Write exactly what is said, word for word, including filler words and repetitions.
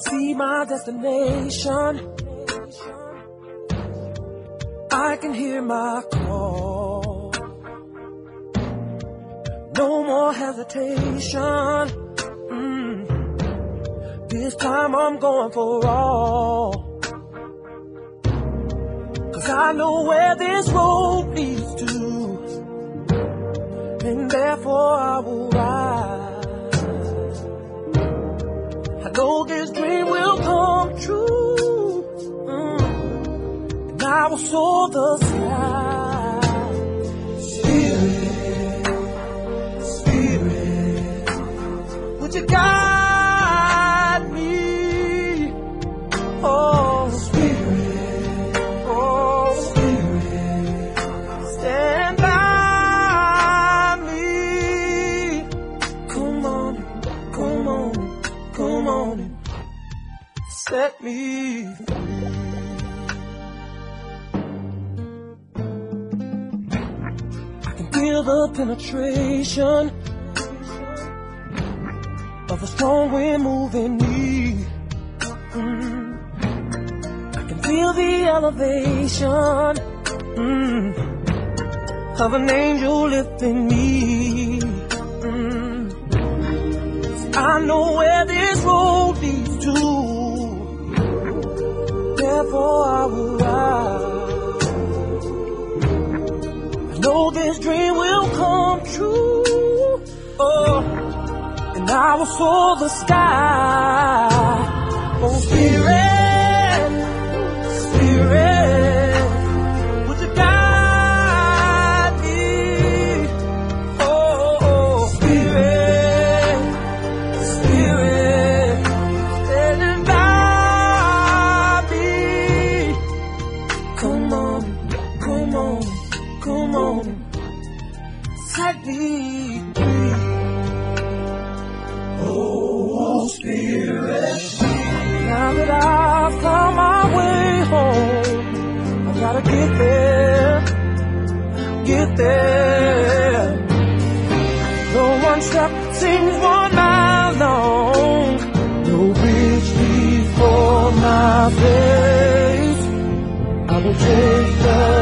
see my destination. I can hear my call. No more hesitation. Mm. This time I'm going for all. 'Cause I know where this road leads to, and therefore I will ride. I know this dream will come true, mm. and I will soar the sky. Spirit, Spirit, would you guide me? Oh, Spirit, oh, Spirit, stand by me. Come on, come on, come on, set me free. I can feel the penetration of a strong wind moving me. Mm. I can feel the elevation mm, of an angel lifting me. Mm. I know where this road leads to, therefore I will ride. I know this dream will come true, oh, and I will soar the sky. Oh, Spirit, Spirit, would you guide me? Oh, oh, Spirit, Spirit, standing by me. Come on, come on, come on, set me free. Oh, Spirit, now that I've found my way home, I gotta get there, get there. No one step seems one mile long, no bridge before my face. I will take the